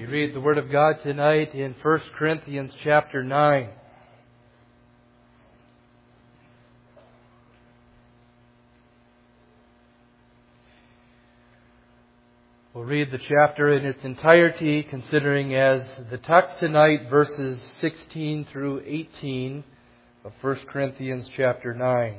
We read the Word of God tonight in 1 Corinthians chapter 9. We'll read the chapter in its entirety, considering as the text tonight verses 16 through 18 of 1 Corinthians chapter 9.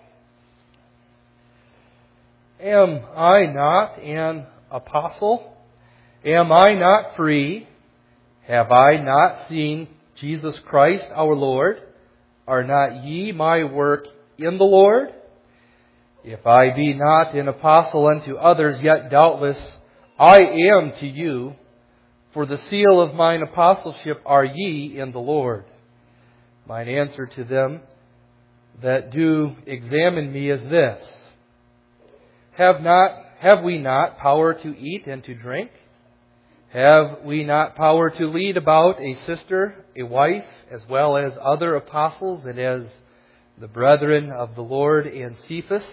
Am I not an apostle? Am I not free? Have I not seen Jesus Christ our Lord? Are not ye my work in the Lord? If I be not an apostle unto others, yet doubtless I am to you. For the seal of mine apostleship are ye in the Lord. Mine answer to them that do examine me is this: Have we not power to eat and to drink? Have we not power to lead about a sister, a wife, as well as other apostles, and as the brethren of the Lord and Cephas?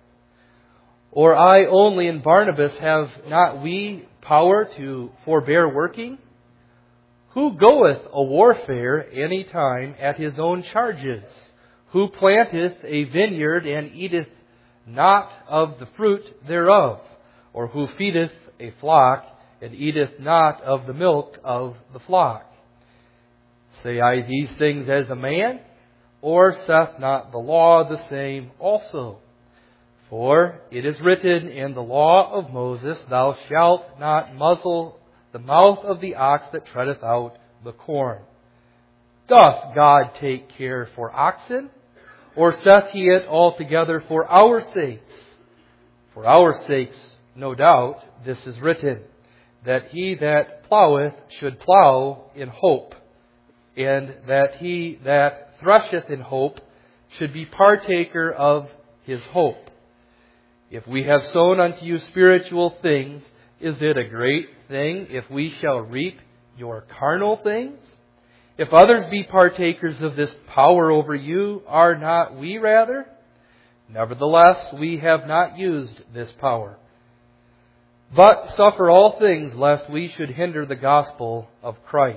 Or I only and Barnabas, have not we power to forbear working? Who goeth a warfare any time at his own charges? Who planteth a vineyard and eateth not of the fruit thereof? Or who feedeth a flock and eateth not of the milk of the flock? Say I these things as a man? Or saith not the law the same also? For it is written in the law of Moses, Thou shalt not muzzle the mouth of the ox that treadeth out the corn. Doth God take care for oxen? Or saith He it altogether for our sakes? For our sakes, no doubt, this is written, that he that ploweth should plow in hope, and that he that thresheth in hope should be partaker of his hope. If we have sown unto you spiritual things, is it a great thing if we shall reap your carnal things? If others be partakers of this power over you, are not we rather? Nevertheless, we have not used this power, but suffer all things, lest we should hinder the gospel of Christ.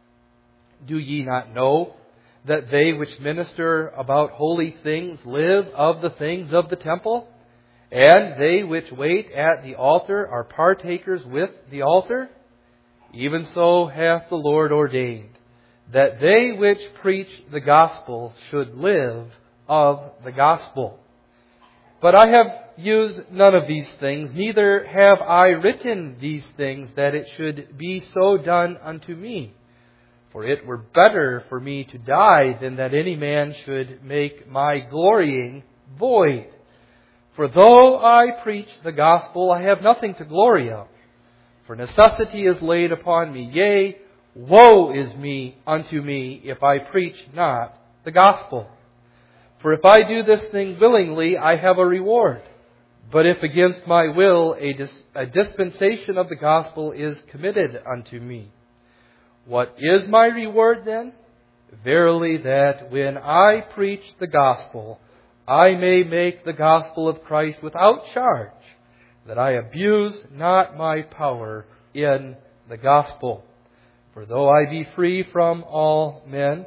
Do ye not know that they which minister about holy things live of the things of the temple? And they which wait at the altar are partakers with the altar? Even so hath the Lord ordained, that they which preach the gospel should live of the gospel. But I have used none of these things, neither have I written these things that it should be so done unto me. For it were better for me to die than that any man should make my glorying void. For though I preach the gospel, I have nothing to glory of. For necessity is laid upon me, yea, woe is me unto me if I preach not the gospel. For if I do this thing willingly, I have a reward. But if against my will, a dispensation of the gospel is committed unto me. What is my reward then? Verily that when I preach the gospel, I may make the gospel of Christ without charge, that I abuse not my power in the gospel. For though I be free from all men,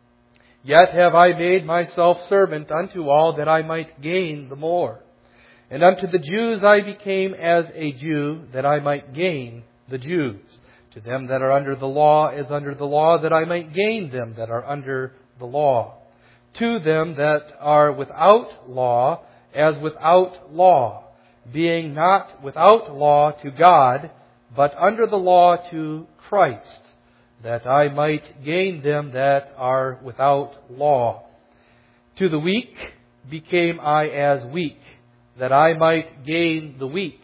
yet have I made myself servant unto all, that I might gain the more. And unto the Jews I became as a Jew, that I might gain the Jews. To them that are under the law as under the law, that I might gain them that are under the law. To them that are without law as without law, being not without law to God, but under the law to Christ, that I might gain them that are without law. To the weak became I as weak, that I might gain the weak.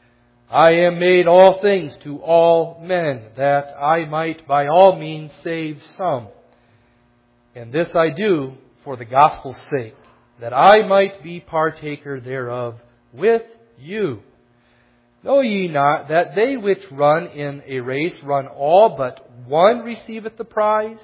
I am made all things to all men, that I might by all means save some. And this I do for the gospel's sake, that I might be partaker thereof with you. Know ye not that they which run in a race run all, but one receiveth the prize?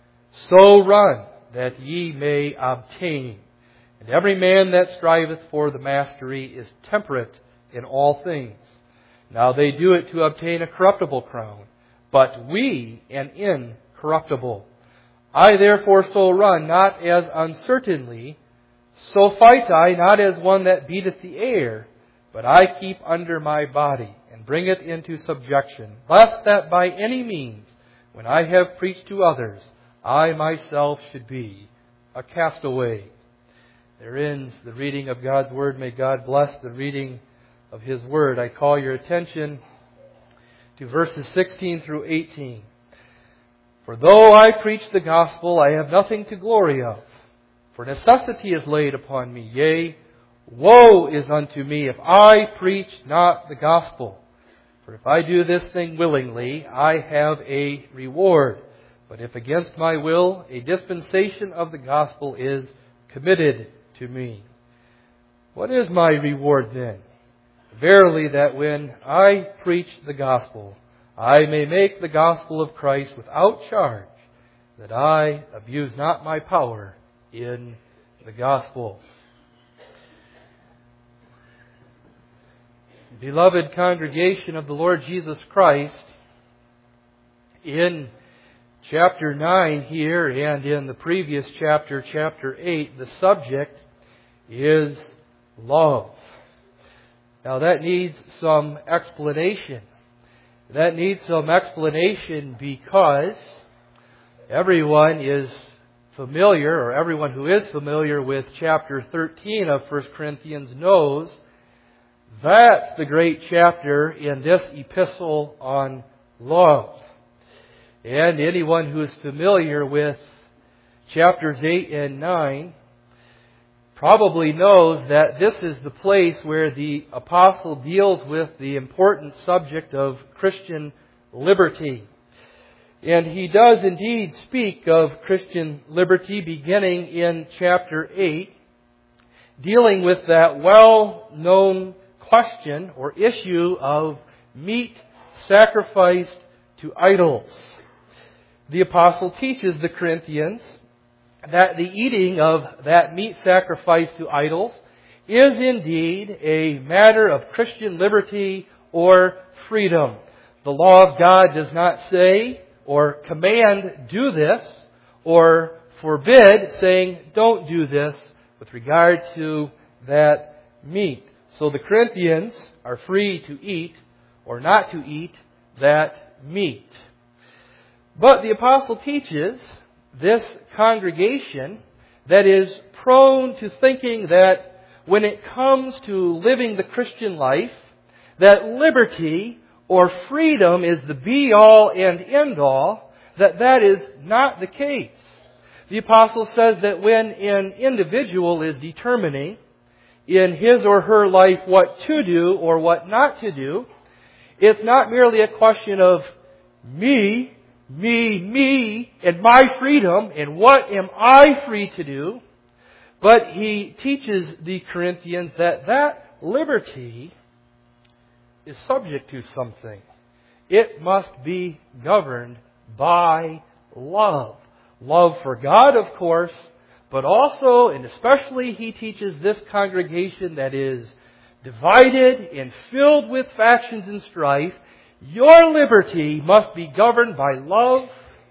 So run, that ye may obtain. And every man that striveth for the mastery is temperate in all things. Now they do it to obtain a corruptible crown, but we an incorruptible. I therefore so run, not as uncertainly, so fight I, not as one that beateth the air, but I keep under my body, and bring it into subjection, lest that by any means, when I have preached to others, I myself should be a castaway. There ends the reading of God's Word. May God bless the reading of His Word. I call your attention to verses 16 through 18. For though I preach the gospel, I have nothing to glory of. For necessity is laid upon me. Yea, woe is unto me if I preach not the gospel. For if I do this thing willingly, I have a reward. But if against my will, a dispensation of the gospel is committed to me. What is my reward then? Verily, that when I preach the gospel, I may make the gospel of Christ without charge, that I abuse not my power in the gospel. Beloved congregation of the Lord Jesus Christ, in chapter 9 here and in the previous chapter, chapter 8, the subject is love. Now that needs some explanation. That needs some explanation because everyone is familiar, or everyone who is familiar with chapter 13 of 1 Corinthians knows that's the great chapter in this epistle on love. And anyone who is familiar with chapters 8 and 9 probably knows that this is the place where the apostle deals with the important subject of Christian liberty. And he does indeed speak of Christian liberty beginning in chapter 8, dealing with that well-known question or issue of meat sacrificed to idols. The apostle teaches the Corinthians that the eating of that meat sacrificed to idols is indeed a matter of Christian liberty or freedom. The law of God does not say or command do this or forbid saying don't do this with regard to that meat. So the Corinthians are free to eat or not to eat that meat. But the apostle teaches this congregation that is prone to thinking that when it comes to living the Christian life, that liberty or freedom is the be-all and end-all, that is not the case. The apostle says that when an individual is determining in his or her life what to do or what not to do, it's not merely a question of me, and my freedom, and what am I free to do? But he teaches the Corinthians that liberty is subject to something. It must be governed by love. Love for God, of course, but also, and especially, he teaches this congregation that is divided and filled with factions and strife, your liberty must be governed by love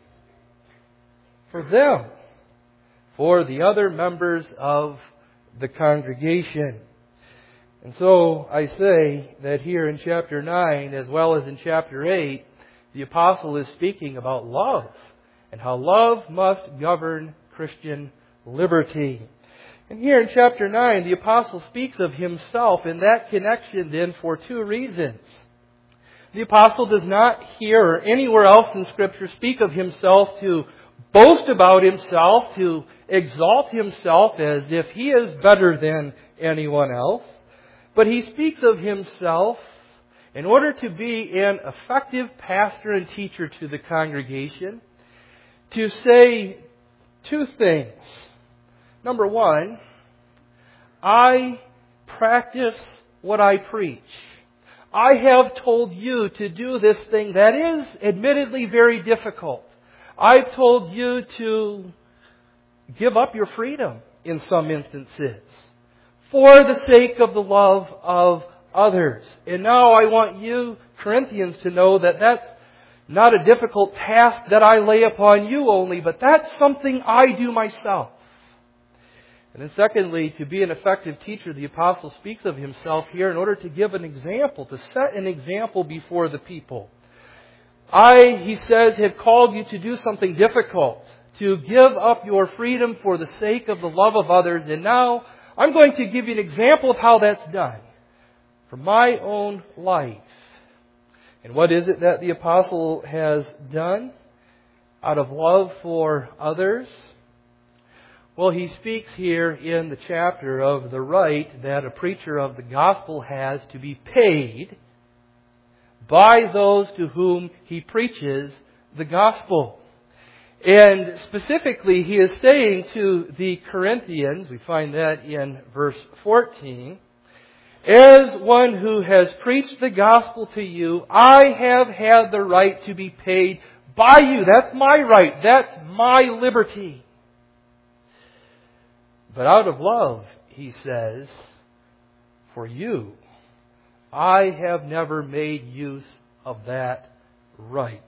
for them, for the other members of the congregation. And so I say that here in chapter 9, as well as in chapter 8, the apostle is speaking about love and how love must govern Christian liberty. And here in chapter 9, the apostle speaks of himself in that connection then for two reasons. The apostle does not here or anywhere else in Scripture speak of himself to boast about himself, to exalt himself as if he is better than anyone else. But he speaks of himself in order to be an effective pastor and teacher to the congregation, to say two things. Number one, I practice what I preach. I have told you to do this thing that is admittedly very difficult. I've told you to give up your freedom in some instances for the sake of the love of others. And now I want you, Corinthians, to know that that's not a difficult task that I lay upon you only, but that's something I do myself. And then secondly, to be an effective teacher, the apostle speaks of himself here in order to give an example, to set an example before the people. I, he says, have called you to do something difficult, to give up your freedom for the sake of the love of others, and now I'm going to give you an example of how that's done from my own life. And what is it that the apostle has done out of love for others? Well, he speaks here in the chapter of the right that a preacher of the gospel has to be paid by those to whom he preaches the gospel. And specifically, he is saying to the Corinthians, we find that in verse 14, as one who has preached the gospel to you, I have had the right to be paid by you. That's my right. That's my liberty. But out of love, he says, for you, I have never made use of that right.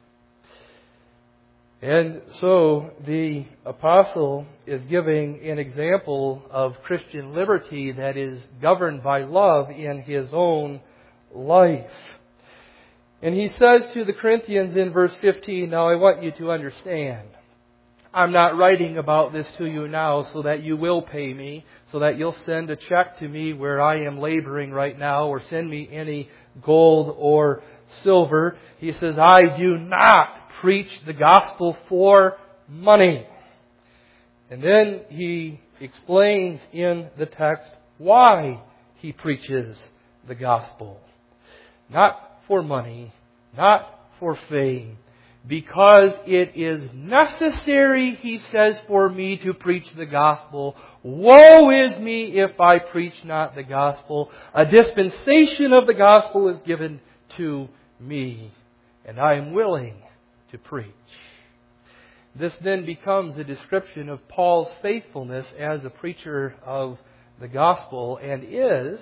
And so the apostle is giving an example of Christian liberty that is governed by love in his own life. And he says to the Corinthians in verse 15, now I want you to understand, I'm not writing about this to you now so that you will pay me, so that you'll send a check to me where I am laboring right now, or send me any gold or silver. He says, I do not preach the gospel for money. And then he explains in the text why he preaches the gospel. Not for money, not for fame, because it is necessary, he says, for me to preach the gospel. Woe is me if I preach not the gospel. A dispensation of the gospel is given to me, and I am willing to preach. This then becomes a description of Paul's faithfulness as a preacher of the gospel, and is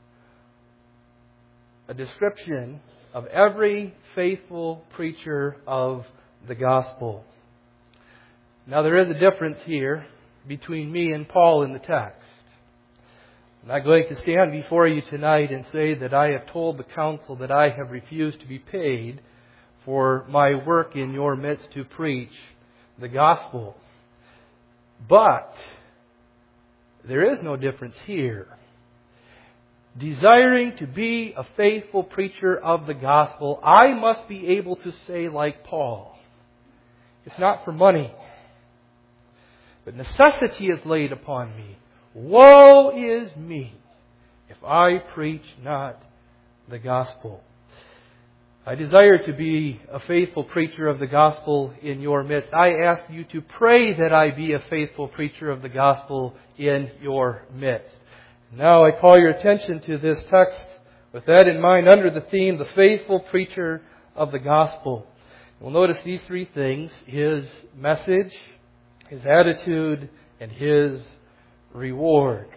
a description of every faithful preacher of the gospel. Now there is a difference here between me and Paul in the text. I'm not going to stand before you tonight and say that I have told the council that I have refused to be paid for my work in your midst to preach the gospel. But there is no difference here. Desiring to be a faithful preacher of the gospel, I must be able to say like Paul, it's not for money, but necessity is laid upon me. Woe is me if I preach not the gospel. I desire to be a faithful preacher of the gospel in your midst. I ask you to pray that I be a faithful preacher of the gospel in your midst. Now I call your attention to this text with that in mind under the theme, the faithful preacher of the gospel. We'll notice these three things: his message, his attitude, and his reward.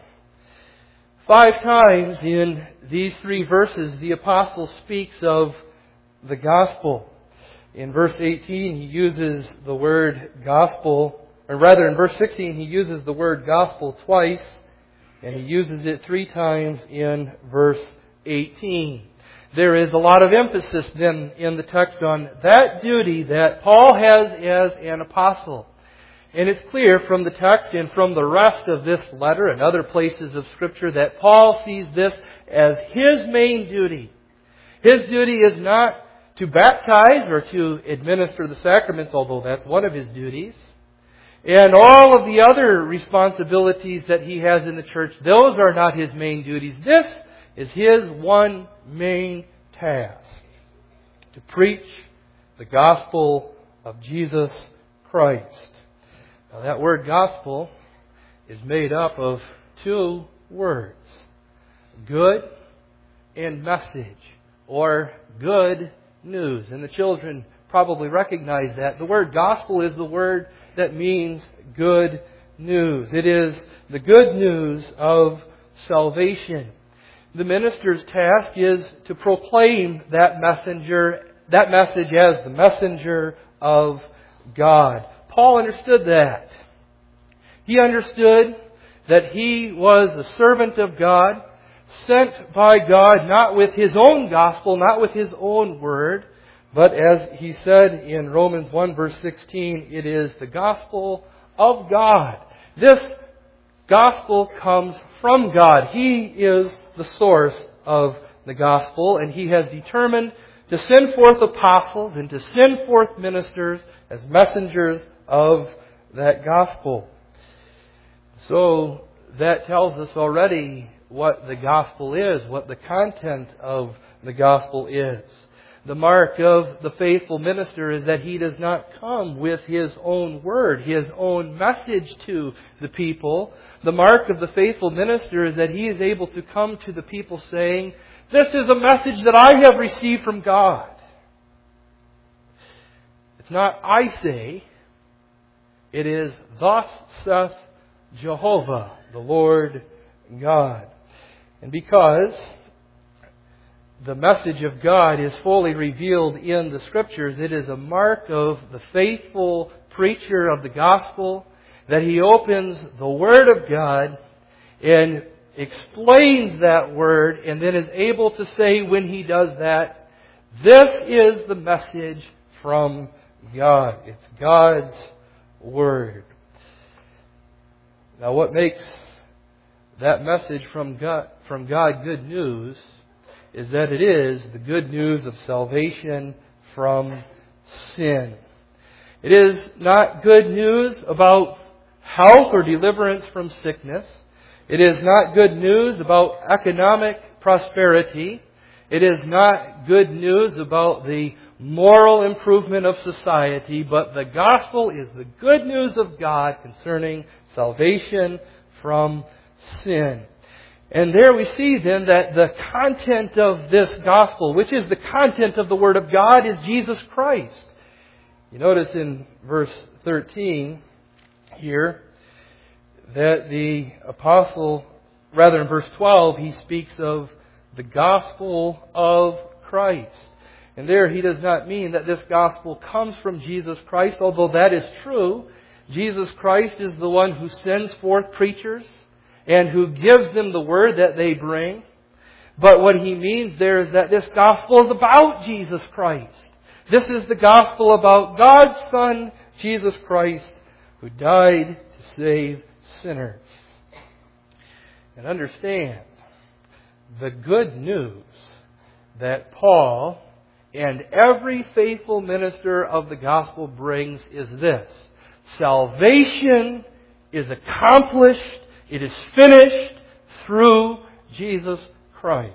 5 times in these 3 verses, the apostle speaks of the gospel. In verse 18, he uses the word gospel, or rather in verse 16, he uses the word gospel twice. And he uses it 3 times in verse 18. There is a lot of emphasis then in the text on that duty that Paul has as an apostle. And it's clear from the text and from the rest of this letter and other places of Scripture that Paul sees this as his main duty. His duty is not to baptize or to administer the sacraments, although that's one of his duties. And all of the other responsibilities that he has in the church, those are not his main duties. This is his one main task: to preach the gospel of Jesus Christ. Now that word gospel is made up of 2 words: good and message, or good news. And the children probably recognize that. The word gospel is the word that means good news. It is the good news of salvation. The minister's task is to proclaim that that message as the messenger of God. Paul understood that. He understood that he was the servant of God, sent by God, not with his own gospel, not with his own word, but as he said in Romans 1 verse 16, it is the gospel of God. This gospel comes from God. He is the source of the gospel, and He has determined to send forth apostles and to send forth ministers as messengers of that gospel. So that tells us already what the gospel is, what the content of the gospel is. The mark of the faithful minister is that he does not come with his own word, his own message to the people. The mark of the faithful minister is that he is able to come to the people saying, "This is a message that I have received from God." It's not "I say," it is "Thus saith Jehovah, the Lord God." And because the message of God is fully revealed in the Scriptures, it is a mark of the faithful preacher of the gospel that he opens the Word of God and explains that Word, and then is able to say when he does that, "This is the message from God." It's God's Word. Now, what makes that message from God good news is that it is the good news of salvation from sin. It is not good news about health or deliverance from sickness. It is not good news about economic prosperity. It is not good news about the moral improvement of society, but the gospel is the good news of God concerning salvation from sin. And there we see then that the content of this gospel, which is the content of the Word of God, is Jesus Christ. You notice in verse 13 here that the apostle, rather in verse 12, he speaks of the gospel of Christ. And there he does not mean that this gospel comes from Jesus Christ, although that is true. Jesus Christ is the one who sends forth preachers and who gives them the word that they bring. But what he means there is that this gospel is about Jesus Christ. This is the gospel about God's Son, Jesus Christ, who died to save sinners. And understand, the good news that Paul and every faithful minister of the gospel brings is this: salvation is accomplished, it is finished through Jesus Christ.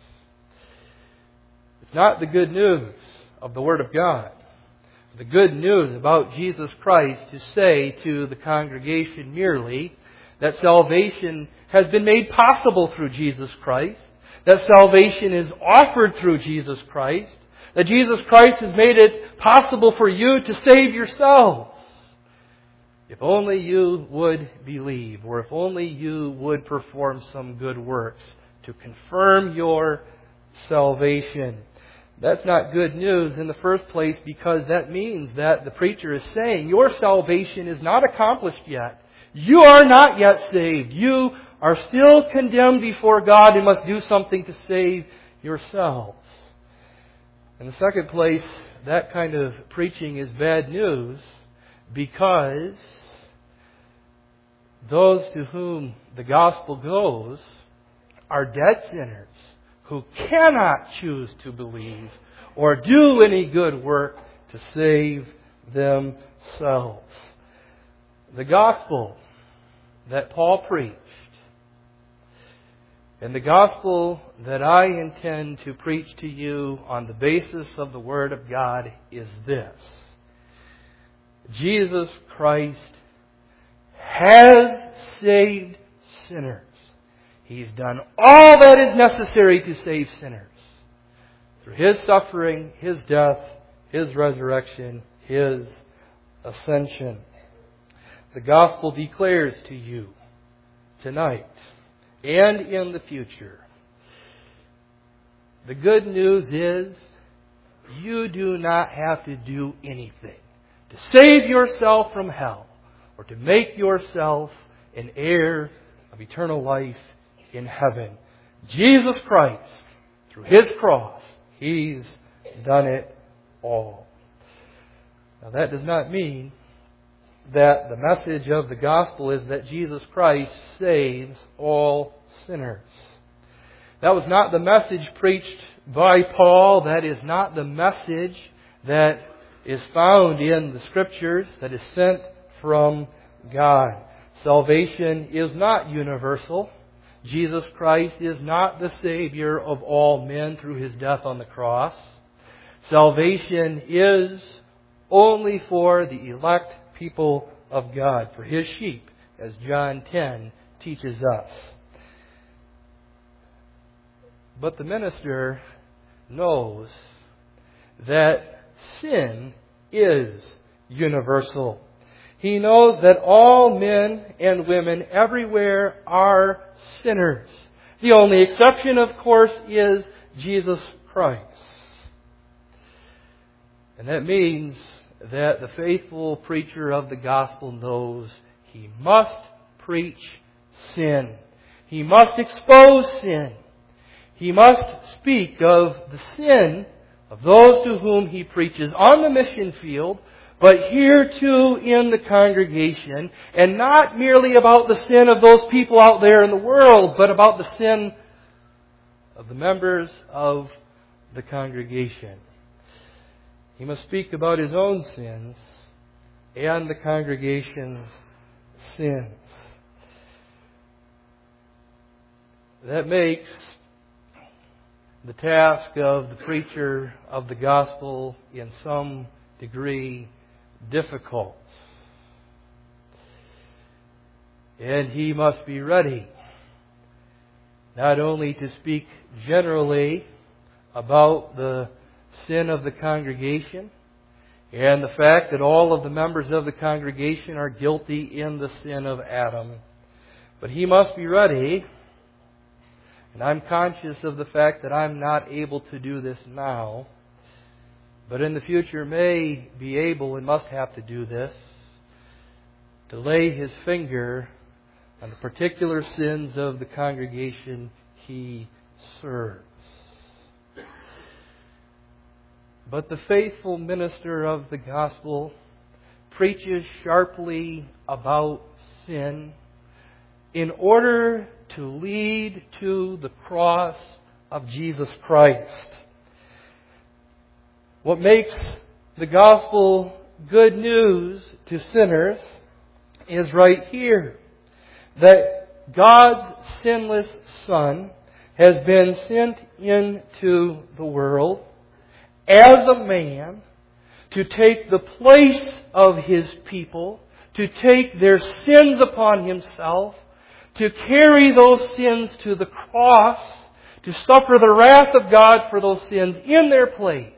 It's not the good news of the Word of God. The good news about Jesus Christ to say to the congregation merely that salvation has been made possible through Jesus Christ, that salvation is offered through Jesus Christ, that Jesus Christ has made it possible for you to save yourselves. If only you would believe, or if only you would perform some good works to confirm your salvation. That's not good news in the first place, because that means that the preacher is saying your salvation is not accomplished yet. You are not yet saved. You are still condemned before God and must do something to save yourselves. In the second place, that kind of preaching is bad news, because those to whom the gospel goes are dead sinners who cannot choose to believe or do any good work to save themselves. The gospel that Paul preached and the gospel that I intend to preach to you on the basis of the Word of God is this: Jesus Christ has saved sinners. He's done all that is necessary to save sinners through His suffering, His death, His resurrection, His ascension. The gospel declares to you tonight and in the future, the good news is you do not have to do anything to save yourself from hell or to make yourself an heir of eternal life in heaven. Jesus Christ, through His cross, He's done it all. Now that does not mean that the message of the gospel is that Jesus Christ saves all sinners. That was not the message preached by Paul. That is not the message that is found in the Scriptures, that is sent from God. Salvation is not universal. Jesus Christ is not the Savior of all men through His death on the cross. Salvation is only for the elect people of God, for His sheep, as John 10 teaches us. But the minister knows that sin is universal. He knows that all men and women everywhere are sinners. The only exception, of course, is Jesus Christ. And that means that the faithful preacher of the gospel knows he must preach sin. He must expose sin. He must speak of the sin of those to whom he preaches on the mission field, but here too in the congregation, and not merely about the sin of those people out there in the world, but about the sin of the members of the congregation. He must speak about his own sins and the congregation's sins. That makes the task of the preacher of the gospel in some degree difficult. And he must be ready not only to speak generally about the sin of the congregation and the fact that all of the members of the congregation are guilty in the sin of Adam, but he must be ready. And I'm conscious of the fact that I'm not able to do this now, but in the future may be able and must have to do this, to lay his finger on the particular sins of the congregation he serves. But the faithful minister of the gospel preaches sharply about sin in order to lead to the cross of Jesus Christ. What makes the gospel good news to sinners is right here. That God's sinless Son has been sent into the world as a man to take the place of His people, to take their sins upon Himself, to carry those sins to the cross, to suffer the wrath of God for those sins in their place.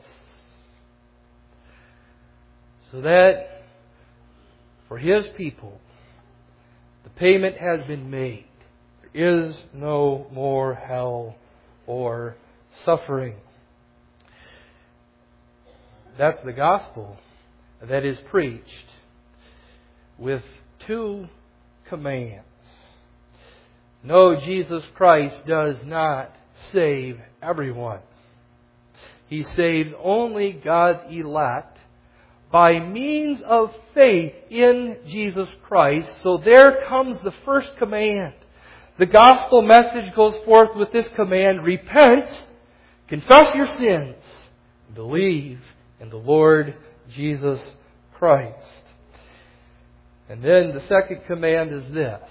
So that for His people, the payment has been made. There is no more hell or suffering. That's the gospel that is preached with two commands. No, Jesus Christ does not save everyone. He saves only God's elect by means of faith in Jesus Christ. So there comes the first command. The gospel message goes forth with this command: repent, confess your sins, believe in the Lord Jesus Christ. And then the second command is this: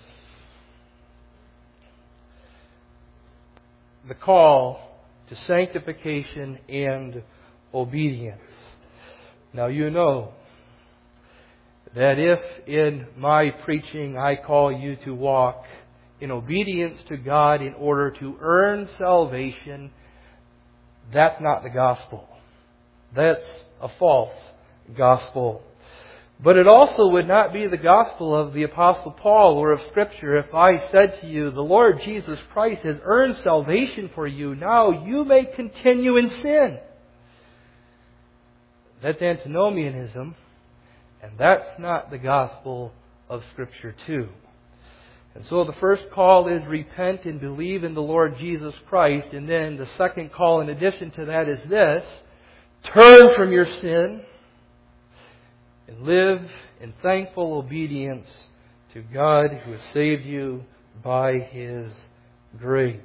the call to sanctification and obedience. Now you know that if in my preaching I call you to walk in obedience to God in order to earn salvation, that's not the gospel. That's a false gospel. But it also would not be the gospel of the Apostle Paul or of Scripture if I said to you, the Lord Jesus Christ has earned salvation for you. Now you may continue in sin. That's antinomianism, and that's not the gospel of Scripture too. And so the first call is repent and believe in the Lord Jesus Christ. And then the second call in addition to that is this: turn from your sin and live in thankful obedience to God who has saved you by His grace.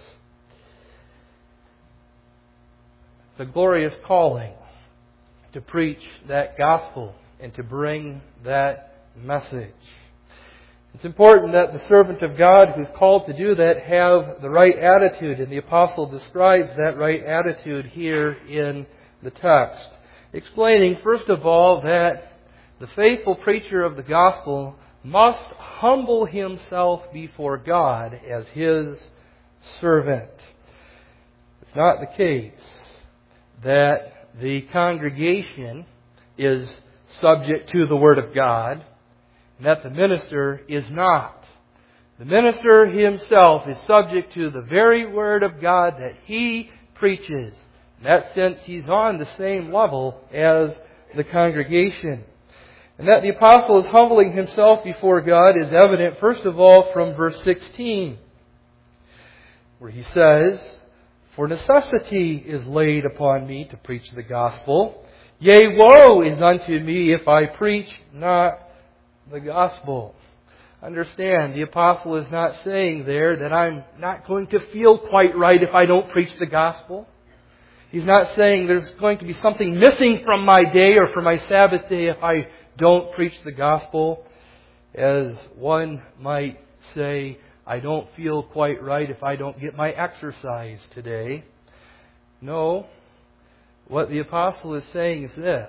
The glorious calling to preach that gospel and to bring that message. It's important that the servant of God who's called to do that have the right attitude, and the apostle describes that right attitude here in the text, explaining first of all that the faithful preacher of the gospel must humble himself before God as His servant. It's not the case that the congregation is subject to the Word of God, and that the minister is not. The minister himself is subject to the very Word of God that he preaches. In that sense, he's on the same level as the congregation. And that the apostle is humbling himself before God is evident, first of all, from verse 16, where he says, "For necessity is laid upon me to preach the gospel. Yea, woe is unto me if I preach not the gospel." Understand, the apostle is not saying there that I'm not going to feel quite right if I don't preach the gospel. He's not saying there's going to be something missing from my day or from my Sabbath day if I don't preach the gospel. As one might say, I don't feel quite right if I don't get my exercise today. No, what the apostle is saying is this: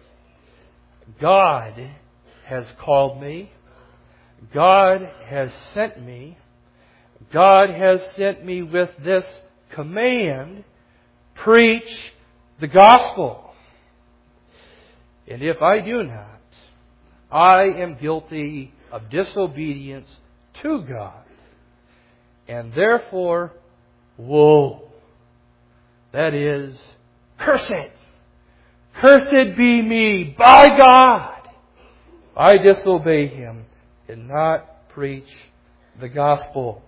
God has called me. God has sent me. God has sent me with this command: preach the gospel. And if I do not, I am guilty of disobedience to God. And therefore, woe. That is, cursed. Cursed be me by God. I disobey Him and not preach the gospel.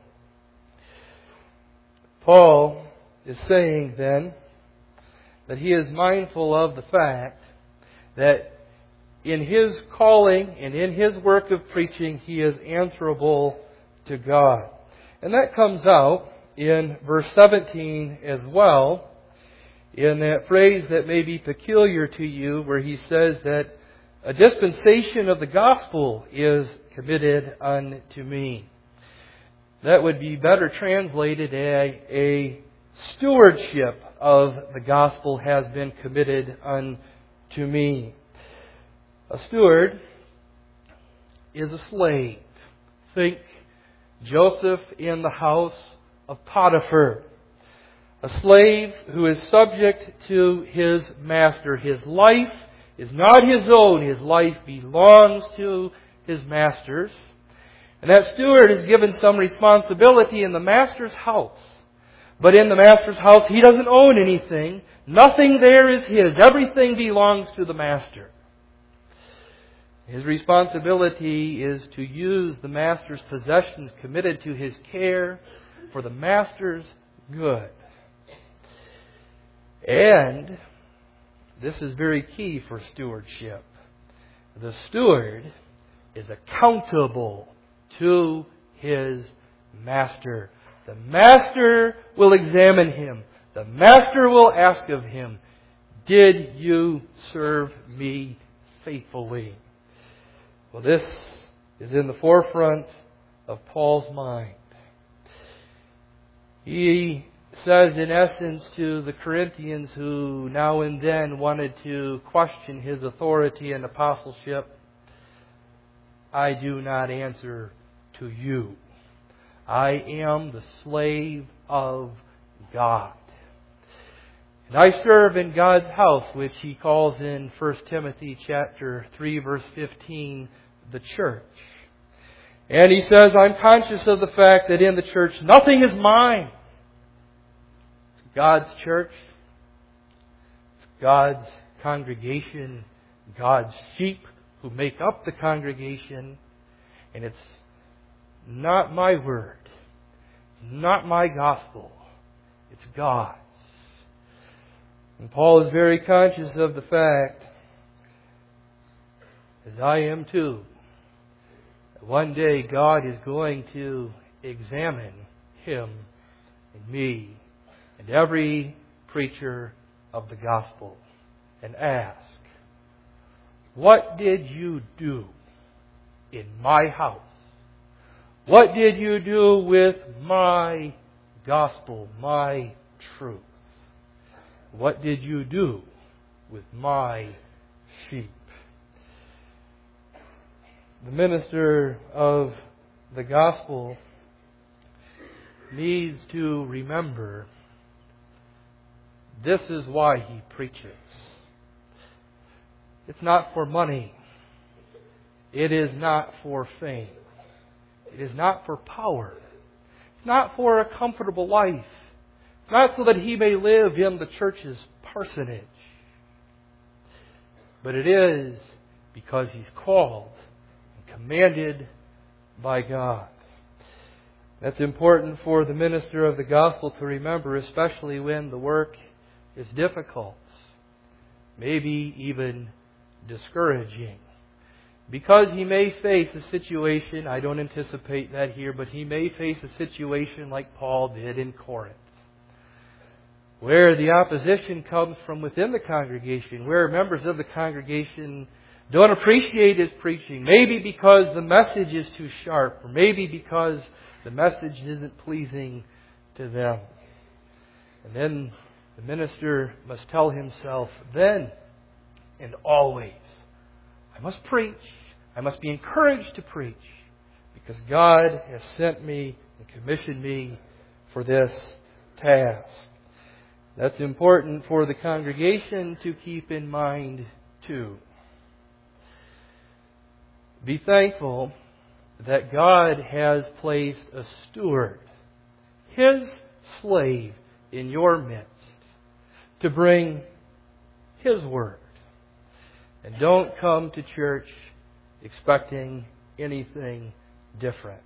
Paul is saying then that he is mindful of the fact that in his calling and in his work of preaching, he is answerable to God. And that comes out in verse 17 as well, in that phrase that may be peculiar to you, where he says that a dispensation of the gospel is committed unto me. That would be better translated as a stewardship of the gospel has been committed unto me. A steward is a slave. Think Joseph in the house of Potiphar. A slave who is subject to his master. His life is not his own. His life belongs to his master's. And that steward is given some responsibility in the master's house. But in the master's house, he doesn't own anything. Nothing there is his. Everything belongs to the master. His responsibility is to use the master's possessions committed to his care for the master's good. And this is very key for stewardship. The steward is accountable to his master. The master will examine him. The master will ask of him, "Did you serve me faithfully?" Well, this is in the forefront of Paul's mind. He says, in essence, to the Corinthians who now and then wanted to question his authority and apostleship, I do not answer to you. I am the slave of God. And I serve in God's house, which he calls in 1 Timothy chapter 3, verse 15, the church. And he says, I'm conscious of the fact that in the church nothing is mine. It's God's church. It's God's congregation, God's sheep who make up the congregation. And it's not my word, not my gospel, it's God's. And Paul is very conscious of the fact, as I am too, that one day God is going to examine him and me and every preacher of the gospel and ask, what did you do in my house? What did you do with my gospel, my truth? What did you do with my sheep? The minister of the gospel needs to remember this is why he preaches. It's not for money. It is not for fame. It is not for power. It's not for a comfortable life. It's not so that he may live in the church's parsonage. But it is because he's called and commanded by God. That's important for the minister of the gospel to remember, especially when the work is difficult, maybe even discouraging. Because he may face a situation, I don't anticipate that here, but he may face a situation like Paul did in Corinth, where the opposition comes from within the congregation, where members of the congregation don't appreciate his preaching, maybe because the message is too sharp, or maybe because the message isn't pleasing to them. And then the minister must tell himself, then and always, I must preach. I must be encouraged to preach because God has sent me and commissioned me for this task. That's important for the congregation to keep in mind too. Be thankful that God has placed a steward, His slave, in your midst to bring His word. And don't come to church expecting anything different.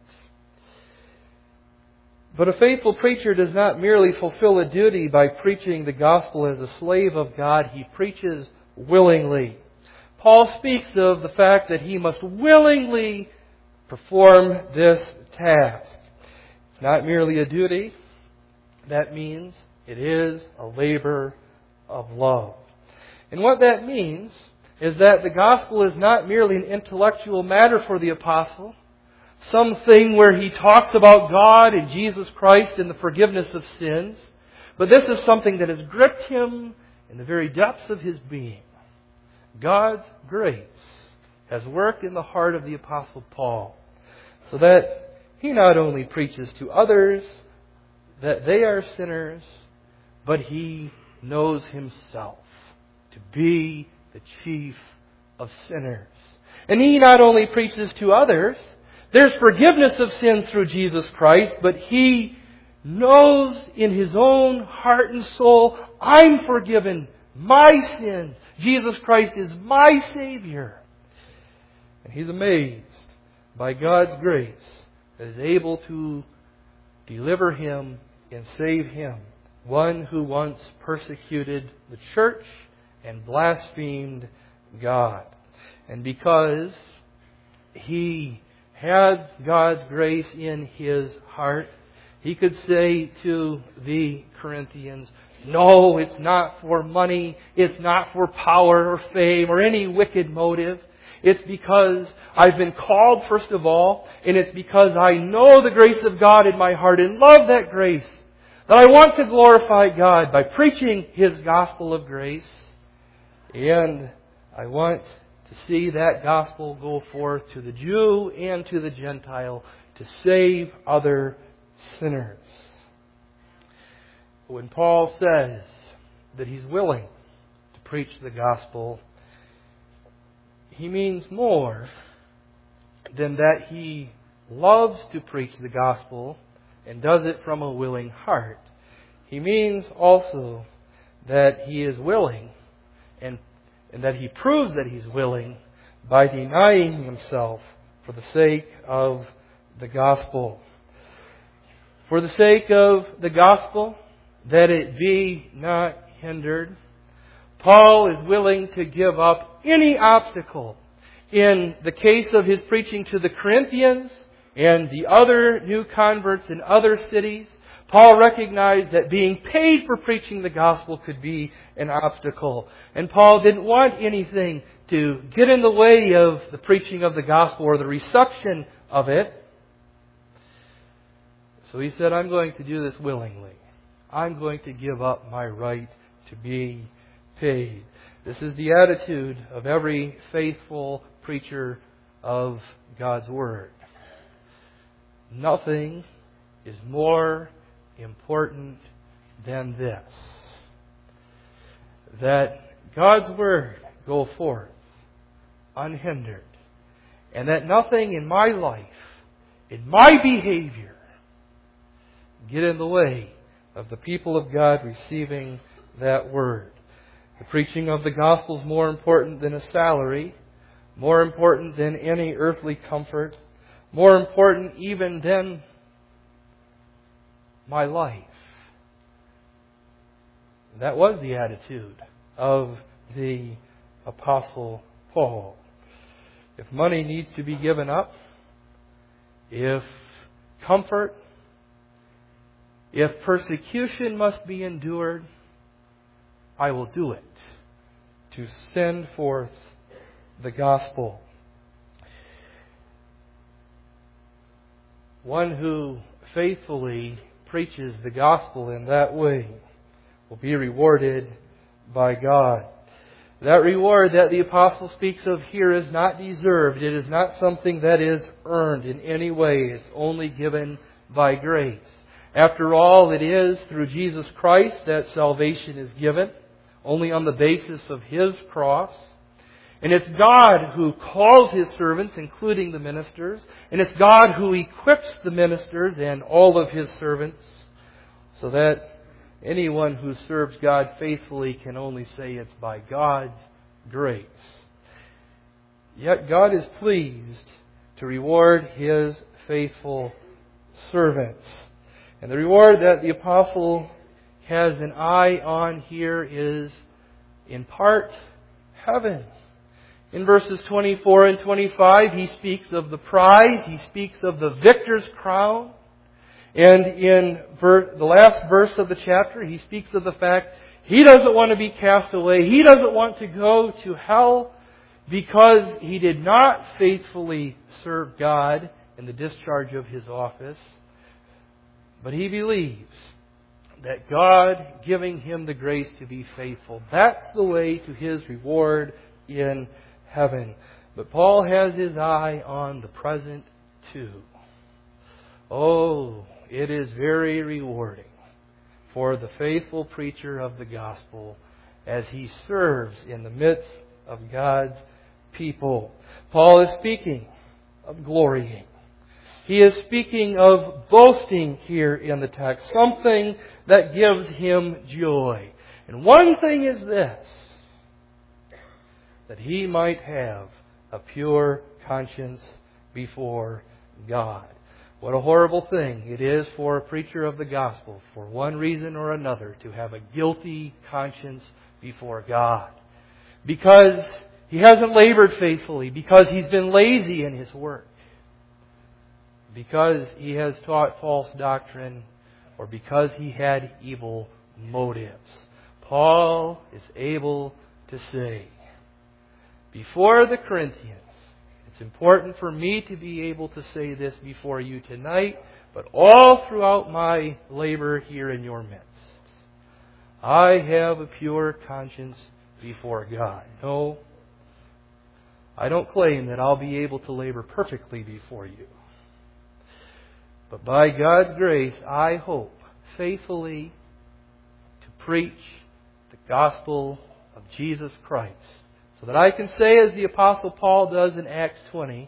But a faithful preacher does not merely fulfill a duty by preaching the gospel as a slave of God. He preaches willingly. Paul speaks of the fact that he must willingly perform this task. It's not merely a duty. That means it is a labor of love. And what that means is that the gospel is not merely an intellectual matter for the apostle, something where he talks about God and Jesus Christ and the forgiveness of sins, but this is something that has gripped him in the very depths of his being. God's grace has worked in the heart of the apostle Paul, so that he not only preaches to others that they are sinners, but he knows himself to be the chief of sinners. And he not only preaches to others, there's forgiveness of sins through Jesus Christ, but he knows in his own heart and soul, I'm forgiven my sins. Jesus Christ is my Savior. And he's amazed by God's grace that is able to deliver him and save him, one who once persecuted the church and blasphemed God. And because he had God's grace in his heart, he could say to the Corinthians, no, it's not for money, it's not for power or fame or any wicked motive. It's because I've been called first of all, and it's because I know the grace of God in my heart and love that grace, that I want to glorify God by preaching His gospel of grace. And I want to see that gospel go forth to the Jew and to the Gentile to save other sinners. When Paul says that he's willing to preach the gospel, he means more than that he loves to preach the gospel and does it from a willing heart. He means also that he is willing and and that he proves that he's willing by denying himself for the sake of the gospel. For the sake of the gospel, that it be not hindered, Paul is willing to give up any obstacle. In the case of his preaching to the Corinthians and the other new converts in other cities, Paul recognized that being paid for preaching the gospel could be an obstacle. And Paul didn't want anything to get in the way of the preaching of the gospel or the reception of it. So he said, I'm going to do this willingly. I'm going to give up my right to be paid. This is the attitude of every faithful preacher of God's Word. Nothing is more important than this: that God's Word go forth unhindered, and that nothing in my life, in my behavior, get in the way of the people of God receiving that Word. The preaching of the gospel is more important than a salary, more important than any earthly comfort, more important even than my life. That was the attitude of the Apostle Paul. If money needs to be given up, if comfort, if persecution must be endured, I will do it to send forth the gospel. One who faithfully preaches the gospel in that way will be rewarded by God. That reward that the apostle speaks of here is not deserved. It is not something that is earned in any way. It's only given by grace. After all, it is through Jesus Christ that salvation is given, only on the basis of His cross. And it's God who calls His servants, including the ministers. And it's God who equips the ministers and all of His servants, so that anyone who serves God faithfully can only say it's by God's grace. Yet God is pleased to reward His faithful servants. And the reward that the apostle has an eye on here is, in part, heaven. In verses 24 and 25, he speaks of the prize. He speaks of the victor's crown. And in the last verse of the chapter, he speaks of the fact he doesn't want to be cast away. He doesn't want to go to hell because he did not faithfully serve God in the discharge of his office. But he believes that God giving him the grace to be faithful, that's the way to his reward in heaven. But Paul has his eye on the present too. Oh, it is very rewarding for the faithful preacher of the gospel as he serves in the midst of God's people. Paul is speaking of glorying. He is speaking of boasting here in the text, something that gives him joy. And one thing is this: that he might have a pure conscience before God. What a horrible thing it is for a preacher of the gospel, for one reason or another, to have a guilty conscience before God. Because he hasn't labored faithfully, because he's been lazy in his work, because he has taught false doctrine, or because he had evil motives. Paul is able to say, before the Corinthians, it's important for me to be able to say this before you tonight, but all throughout my labor here in your midst, I have a pure conscience before God. No, I don't claim that I'll be able to labor perfectly before you. But by God's grace, I hope faithfully to preach the gospel of Jesus Christ, so that I can say, as the Apostle Paul does in Acts 20,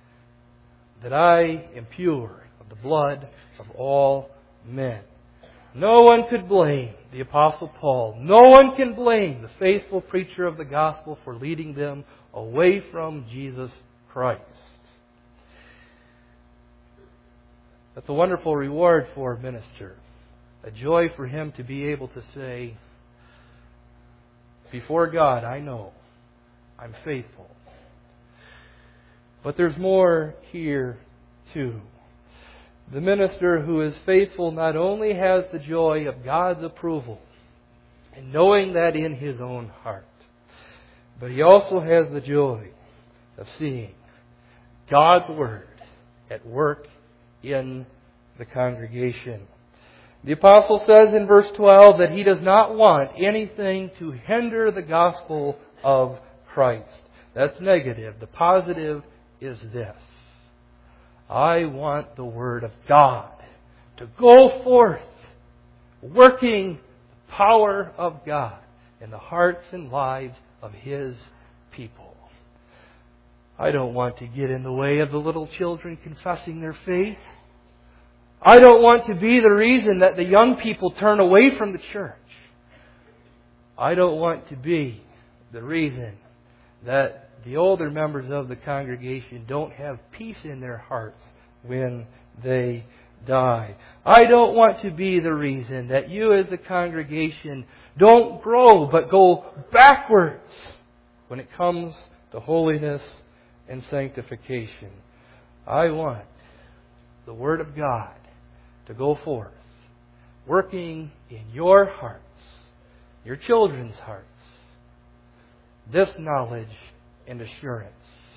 that I am pure of the blood of all men. No one could blame the Apostle Paul. No one can blame the faithful preacher of the gospel for leading them away from Jesus Christ. That's a wonderful reward for a minister. A joy for him to be able to say, before God, I know I'm faithful. But there's more here too. The minister who is faithful not only has the joy of God's approval and knowing that in his own heart, but he also has the joy of seeing God's Word at work in the congregation. The apostle says in verse 12 that he does not want anything to hinder the gospel of Christ. That's negative. The positive is this: I want the Word of God to go forth, working the power of God in the hearts and lives of His people. I don't want to get in the way of the little children confessing their faith. I don't want to be the reason that the young people turn away from the church. I don't want to be the reason that the older members of the congregation don't have peace in their hearts when they die. I don't want to be the reason that you as a congregation don't grow but go backwards when it comes to holiness and sanctification. I want the Word of God to go forth, working in your hearts, your children's hearts, this knowledge and assurance.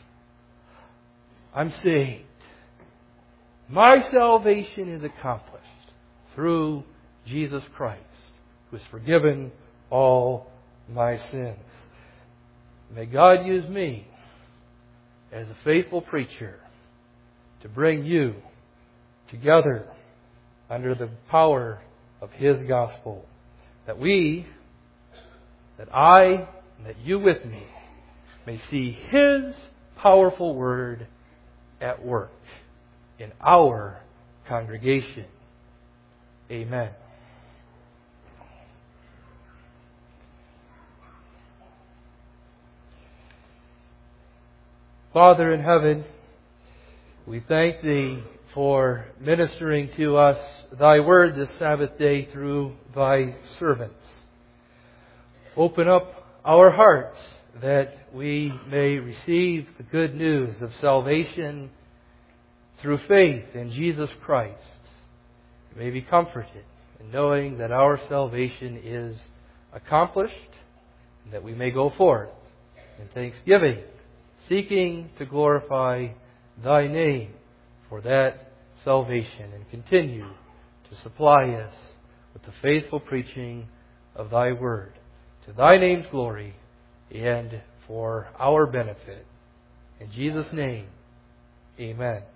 I'm saved. My salvation is accomplished through Jesus Christ, who has forgiven all my sins. May God use me as a faithful preacher to bring you together under the power of His gospel, that I, and that you with me, may see His powerful Word at work in our congregation. Amen. Father in heaven, we thank Thee for ministering to us Thy Word this Sabbath day through Thy servants. Open up our hearts that we may receive the good news of salvation through faith in Jesus Christ. We may be comforted in knowing that our salvation is accomplished, and that we may go forth in thanksgiving, seeking to glorify Thy name for that salvation, and continue to supply us with the faithful preaching of Thy Word, to Thy name's glory and for our benefit. In Jesus' name, amen.